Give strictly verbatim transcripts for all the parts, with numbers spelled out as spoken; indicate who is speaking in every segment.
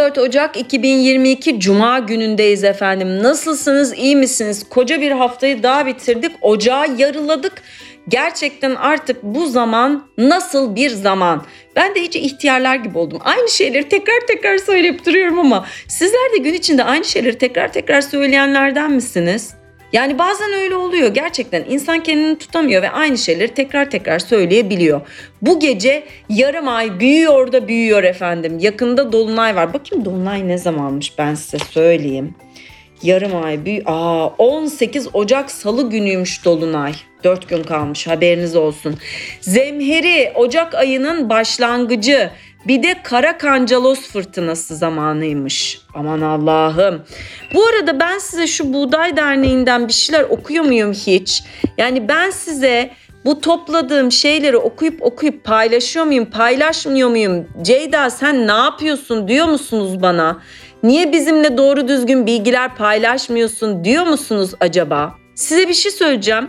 Speaker 1: on dört Ocak iki bin yirmi iki Cuma günündeyiz efendim. Nasılsınız, iyi misiniz? Koca bir haftayı daha bitirdik. Ocağı yarıladık. Gerçekten artık bu zaman nasıl bir zaman? Ben de iyice ihtiyarlar gibi oldum. Aynı şeyleri tekrar tekrar söyleyip duruyorum ama sizler de gün içinde aynı şeyleri tekrar tekrar söyleyenlerden misiniz? Yani bazen öyle oluyor gerçekten, insan kendini tutamıyor ve aynı şeyleri tekrar tekrar söyleyebiliyor. Bu gece yarım ay büyüyor da büyüyor efendim. Yakında dolunay var. Bakayım dolunay ne zamanmış, ben size söyleyeyim. Yarım ay büyü. Aa, on sekiz Ocak Salı günüymüş dolunay. dört gün kalmış, haberiniz olsun. Zemheri Ocak ayının başlangıcı. Bir de Kara Kancalos fırtınası zamanıymış. Aman Allah'ım. Bu arada ben size şu Buğday Derneği'nden bir şeyler okuyor muyum hiç? Yani ben size bu topladığım şeyleri okuyup okuyup paylaşıyor muyum, paylaşmıyor muyum? Ceyda sen ne yapıyorsun diyor musunuz bana? Niye bizimle doğru düzgün bilgiler paylaşmıyorsun diyor musunuz acaba? Size bir şey söyleyeceğim.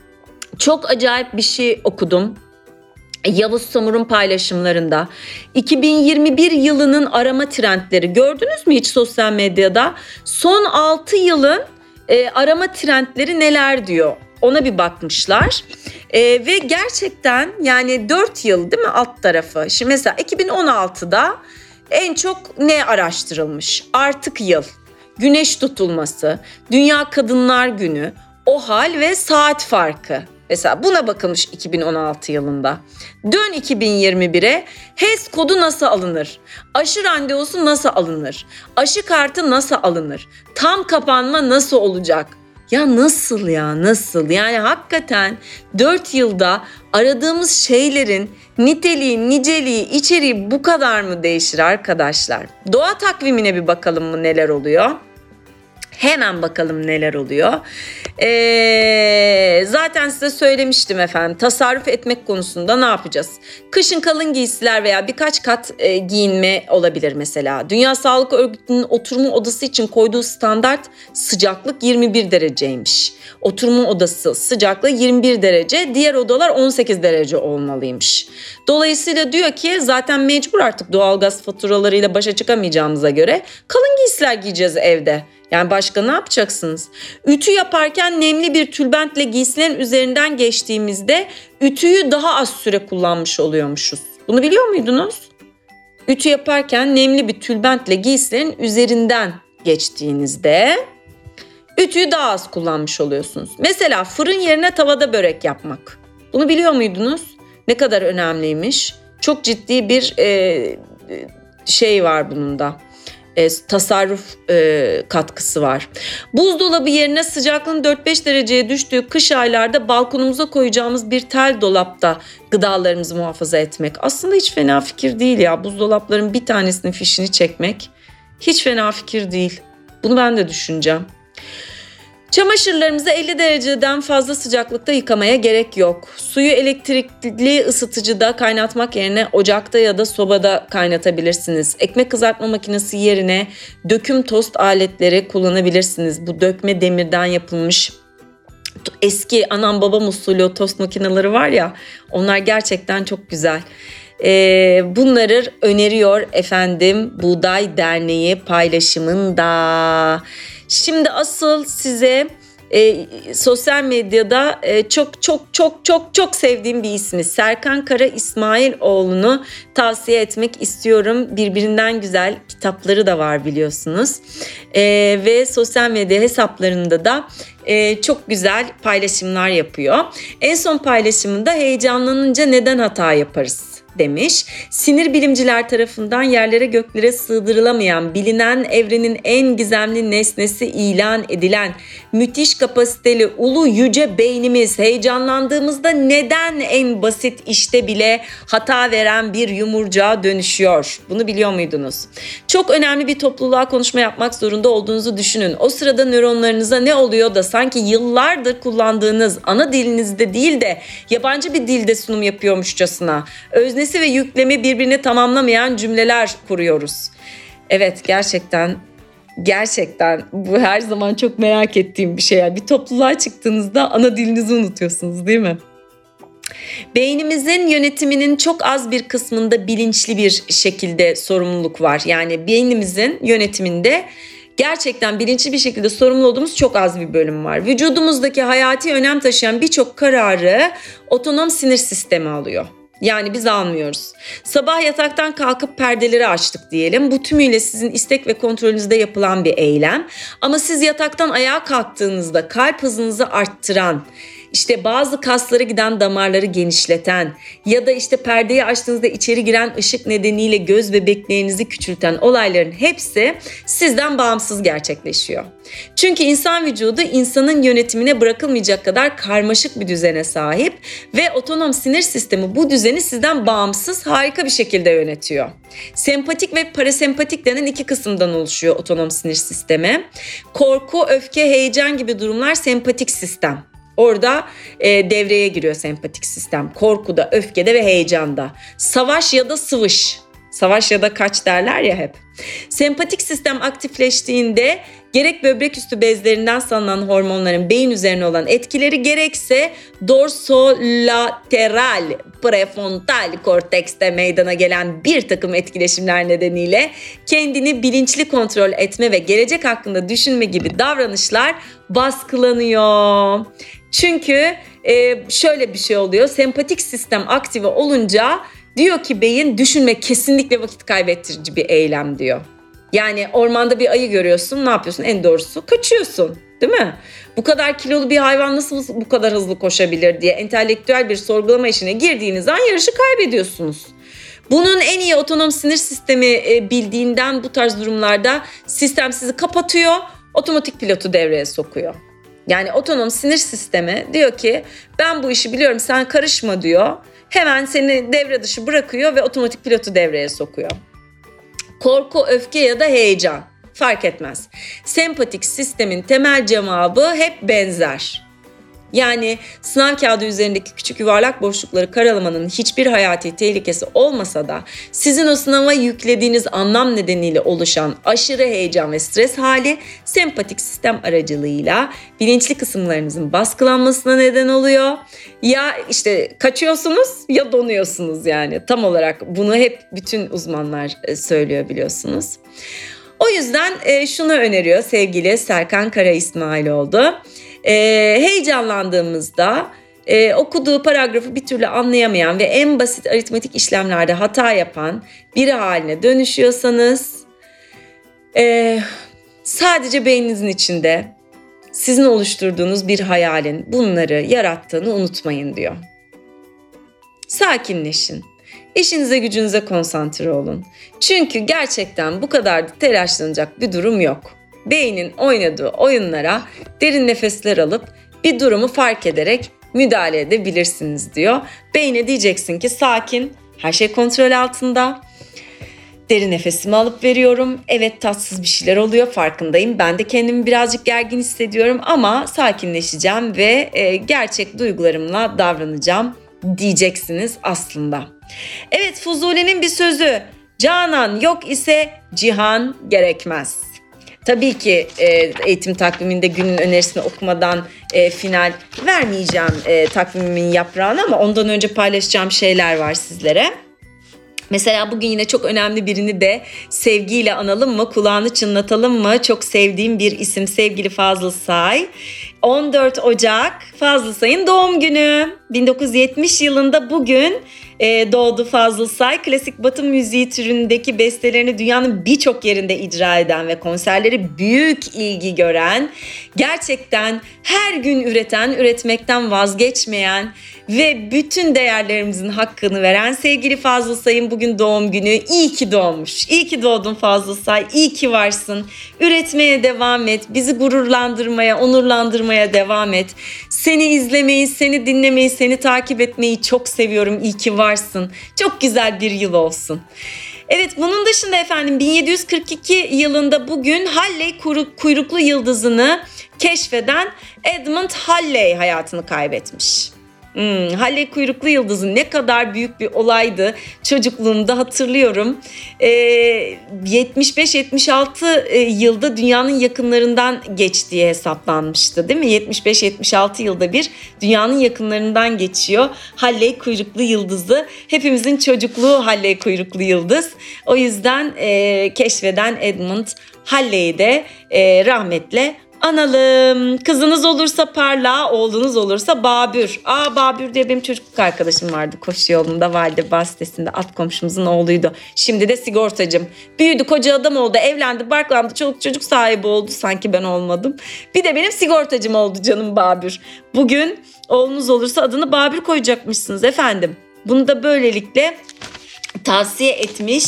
Speaker 1: Çok acayip bir şey okudum. Yavuz Samur'un paylaşımlarında iki bin yirmi bir yılının arama trendleri gördünüz mü hiç sosyal medyada? Son altı yılın e, arama trendleri neler diyor, ona bir bakmışlar. E, ve gerçekten yani dört yıl değil mi alt tarafı? Şimdi mesela iki bin on altıda en çok ne araştırılmış? Artık yıl, güneş tutulması, Dünya Kadınlar Günü, OHAL ve saat farkı. Mesela buna bakılmış iki bin on altı yılında. Dön iki bin yirmi bire, H E S kodu nasıl alınır? Aşı randevusu nasıl alınır? Aşı kartı nasıl alınır? Tam kapanma nasıl olacak? Ya nasıl ya nasıl? Yani hakikaten dört yılda aradığımız şeylerin niteliği, niceliği, içeriği bu kadar mı değişir arkadaşlar? Doğa takvimine bir bakalım mı neler oluyor? Hemen bakalım neler oluyor. Ee, zaten size söylemiştim efendim, tasarruf etmek konusunda ne yapacağız? Kışın kalın giysiler veya birkaç kat e, giyinme olabilir mesela. Dünya Sağlık Örgütü'nün oturma odası için koyduğu standart sıcaklık yirmi bir dereceymiş. Oturma odası sıcaklığı yirmi bir derece, diğer odalar on sekiz derece olmalıymış. Dolayısıyla diyor ki zaten mecbur artık doğalgaz faturalarıyla başa çıkamayacağımıza göre kalın giysiler giyeceğiz evde. Yani başka ne yapacaksınız? Ütü yaparken nemli bir tülbentle giysilerin üzerinden geçtiğimizde ütüyü daha az süre kullanmış oluyormuşuz. Bunu biliyor muydunuz? Ütü yaparken nemli bir tülbentle giysilerin üzerinden geçtiğinizde ütüyü daha az kullanmış oluyorsunuz. Mesela fırın yerine tavada börek yapmak. Bunu biliyor muydunuz? Ne kadar önemliymiş. Çok ciddi bir e, şey var bunun da. E, tasarruf e, katkısı var. Buzdolabı yerine sıcaklığın dört beş dereceye düştüğü kış aylarda balkonumuza koyacağımız bir tel dolapta gıdalarımızı muhafaza etmek. Aslında hiç fena fikir değil ya. Buzdolapların bir tanesinin fişini çekmek hiç fena fikir değil. Bunu ben de düşüneceğim. Çamaşırlarımızı elli dereceden fazla sıcaklıkta yıkamaya gerek yok. Suyu elektrikli ısıtıcıda kaynatmak yerine ocakta ya da sobada kaynatabilirsiniz. Ekmek kızartma makinesi yerine döküm tost aletleri kullanabilirsiniz. Bu dökme demirden yapılmış eski anam babam usulü o tost makineleri var ya, onlar gerçekten çok güzel. Ee, bunları öneriyor efendim Buğday Derneği paylaşımında. Şimdi asıl size e, sosyal medyada e, çok çok çok çok çok sevdiğim bir ismi Serkan Kara İsmailoğlu'nu tavsiye etmek istiyorum. Birbirinden güzel kitapları da var biliyorsunuz. E, ve sosyal medya hesaplarında da e, çok güzel paylaşımlar yapıyor. En son paylaşımında heyecanlanınca neden hata yaparız demiş. Sinir bilimciler tarafından yerlere göklere sığdırılamayan, bilinen evrenin en gizemli nesnesi ilan edilen müthiş kapasiteli ulu yüce beynimiz heyecanlandığımızda neden en basit işte bile hata veren bir yumurcağa dönüşüyor? Bunu biliyor muydunuz? Çok önemli bir topluluğa konuşma yapmak zorunda olduğunuzu düşünün. O sırada nöronlarınıza ne oluyor da sanki yıllardır kullandığınız ana dilinizde değil de yabancı bir dilde sunum yapıyormuşçasına öznesi ve yüklemi birbirini tamamlamayan cümleler kuruyoruz. Evet, gerçekten gerçekten bu her zaman çok merak ettiğim bir şey. Yani bir topluluğa çıktığınızda ana dilinizi unutuyorsunuz değil mi? Beynimizin yönetiminin çok az bir kısmında bilinçli bir şekilde sorumluluk var. Yani beynimizin yönetiminde gerçekten bilinçli bir şekilde sorumlu olduğumuz çok az bir bölüm var. Vücudumuzdaki hayati önem taşıyan birçok kararı otonom sinir sistemi alıyor. Yani biz almıyoruz. Sabah yataktan kalkıp perdeleri açtık diyelim. Bu tümüyle sizin istek ve kontrolünüzde yapılan bir eylem. Ama siz yataktan ayağa kalktığınızda kalp hızınızı arttıran, İşte bazı kaslara giden damarları genişleten ya da işte perdeyi açtığınızda içeri giren ışık nedeniyle göz bebeklerinizi küçülten olayların hepsi sizden bağımsız gerçekleşiyor. Çünkü insan vücudu insanın yönetimine bırakılmayacak kadar karmaşık bir düzene sahip ve otonom sinir sistemi bu düzeni sizden bağımsız harika bir şekilde yönetiyor. Sempatik ve parasempatik denen iki kısımdan oluşuyor otonom sinir sistemi. Korku, öfke, heyecan gibi durumlar sempatik sistem. Orada e, devreye giriyor sempatik sistem. Korkuda, öfkede ve heyecanda. Savaş ya da sıvış. Savaş ya da kaç derler ya hep. Sempatik sistem aktifleştiğinde gerek böbrek üstü bezlerinden salınan hormonların beyin üzerine olan etkileri gerekse dorsolateral prefrontal kortekste meydana gelen bir takım etkileşimler nedeniyle kendini bilinçli kontrol etme ve gelecek hakkında düşünme gibi davranışlar baskılanıyor. Çünkü e, şöyle bir şey oluyor. Sempatik sistem aktive olunca diyor ki beyin düşünme kesinlikle vakit kaybettirici bir eylem diyor. Yani ormanda bir ayı görüyorsun, ne yapıyorsun? En doğrusu kaçıyorsun, değil mi? Bu kadar kilolu bir hayvan nasıl bu kadar hızlı koşabilir diye entelektüel bir sorgulama işine girdiğiniz an yarışı kaybediyorsunuz. Bunun en iyi otonom sinir sistemi bildiğinden bu tarz durumlarda sistem sizi kapatıyor, otomatik pilotu devreye sokuyor. Yani otonom sinir sistemi diyor ki ben bu işi biliyorum sen karışma diyor. Hemen seni devre dışı bırakıyor ve otomatik pilotu devreye sokuyor. Korku, öfke ya da heyecan fark etmez. Sempatik sistemin temel cevabı hep benzer. Yani sınav kağıdı üzerindeki küçük yuvarlak boşlukları karalamanın hiçbir hayati tehlikesi olmasa da sizin o sınava yüklediğiniz anlam nedeniyle oluşan aşırı heyecan ve stres hali sempatik sistem aracılığıyla bilinçli kısımlarınızın baskılanmasına neden oluyor. Ya işte kaçıyorsunuz ya donuyorsunuz yani. Tam olarak bunu hep bütün uzmanlar söylüyor biliyorsunuz. O yüzden şunu öneriyor sevgili Serkan Kara İsmailoğlu. Ee, heyecanlandığımızda e, okuduğu paragrafı bir türlü anlayamayan ve en basit aritmetik işlemlerde hata yapan biri haline dönüşüyorsanız e, sadece beyninizin içinde sizin oluşturduğunuz bir hayalin bunları yarattığını unutmayın diyor. Sakinleşin. İşinize gücünüze konsantre olun. Çünkü gerçekten bu kadar da telaşlanacak bir durum yok. Beynin oynadığı oyunlara derin nefesler alıp bir durumu fark ederek müdahale edebilirsiniz diyor. Beyne diyeceksin ki sakin, her şey kontrol altında. Derin nefesimi alıp veriyorum. Evet tatsız bir şeyler oluyor farkındayım. Ben de kendimi birazcık gergin hissediyorum ama sakinleşeceğim ve e, gerçek duygularımla davranacağım diyeceksiniz aslında. Evet Fuzuli'nin bir sözü. Canan yok ise cihan gerekmez. Tabii ki e, eğitim takviminde günün önerisini okumadan e, final vermeyeceğim e, takvimimin yaprağını ama ondan önce paylaşacağım şeyler var sizlere. Mesela bugün yine çok önemli birini de sevgiyle analım mı, kulağını çınlatalım mı? Çok sevdiğim bir isim sevgili Fazıl Say. on dört Ocak Fazıl Say'ın doğum günü. bin dokuz yüz yetmiş yılında bugün e, doğdu Fazıl Say. Klasik Batı müziği türündeki bestelerini dünyanın birçok yerinde icra eden ve konserleri büyük ilgi gören, gerçekten her gün üreten, üretmekten vazgeçmeyen ve bütün değerlerimizin hakkını veren sevgili Fazıl Say'ın bugün doğum günü. İyi ki doğmuş. İyi ki doğdun Fazıl Say. İyi ki varsın. Üretmeye devam et. Bizi gururlandırmaya, onurlandırmaya devam et. Seni izlemeyi, seni dinlemeyi, seni takip etmeyi çok seviyorum. İyi ki varsın. Çok güzel bir yıl olsun. Evet bunun dışında efendim bin yedi yüz kırk iki yılında bugün Halley kuyruklu yıldızını keşfeden Edmund Halley hayatını kaybetmiş. Hmm, Halley kuyruklu yıldızı ne kadar büyük bir olaydı. Çocukluğumda hatırlıyorum. Ee, yetmiş beş yetmiş altı yılda dünyanın yakınlarından geçtiği hesaplanmıştı, değil mi? yetmiş beş yetmiş altı yılda bir dünyanın yakınlarından geçiyor Halley kuyruklu yıldızı. Hepimizin çocukluğu Halley kuyruklu yıldız. O yüzden e, keşfeden Edmund Halley'i de e, rahmetle analım. Kızınız olursa Parla, oğlunuz olursa Babür. Aa, Babür diye benim çocukluk arkadaşım vardı. Koşu yolunda, Valide sitesinde, alt komşumuzun oğluydu. Şimdi de sigortacım. Büyüdü, koca adam oldu, evlendi, barklandı, çoluk çocuk sahibi oldu. Sanki ben olmadım. Bir de benim sigortacım oldu canım Babür. Bugün oğlunuz olursa adını Babür koyacakmışsınız efendim. Bunu da böylelikle tavsiye etmiş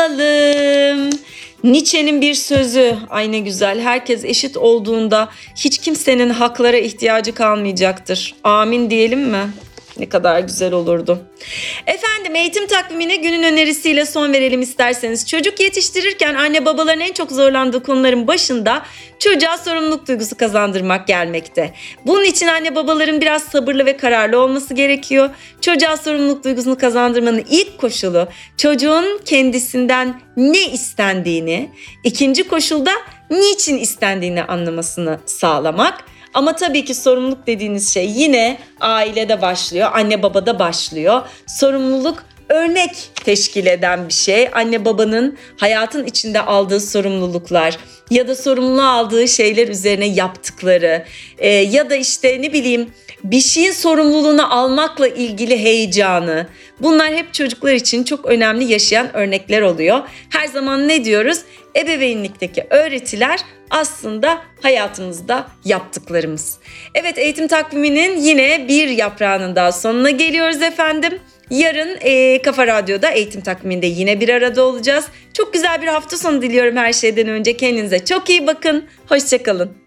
Speaker 1: olalım. Nietzsche'nin bir sözü, ay ne güzel, herkes eşit olduğunda hiç kimsenin haklara ihtiyacı kalmayacaktır. Amin diyelim mi? Ne kadar güzel olurdu. Efendim, eğitim takvimine günün önerisiyle son verelim isterseniz. Çocuk yetiştirirken anne babaların en çok zorlandığı konuların başında çocuğa sorumluluk duygusu kazandırmak gelmekte. Bunun için anne babaların biraz sabırlı ve kararlı olması gerekiyor. Çocuğa sorumluluk duygusunu kazandırmanın ilk koşulu çocuğun kendisinden ne istendiğini, ikinci koşulda niçin istendiğini anlamasını sağlamak. Ama tabii ki sorumluluk dediğiniz şey yine ailede başlıyor, anne babada başlıyor. Sorumluluk örnek teşkil eden bir şey. Anne babanın hayatın içinde aldığı sorumluluklar ya da sorumluluğu aldığı şeyler üzerine yaptıkları e, ya da işte ne bileyim bir şeyin sorumluluğunu almakla ilgili heyecanı. Bunlar hep çocuklar için çok önemli yaşayan örnekler oluyor. Her zaman ne diyoruz? Ebeveynlikteki öğretiler aslında hayatımızda yaptıklarımız. Evet, eğitim takviminin yine bir yaprağının daha sonuna geliyoruz efendim. Yarın e, Kafa Radyo'da eğitim takviminde yine bir arada olacağız. Çok güzel bir hafta sonu diliyorum her şeyden önce. Kendinize çok iyi bakın. Hoşça kalın.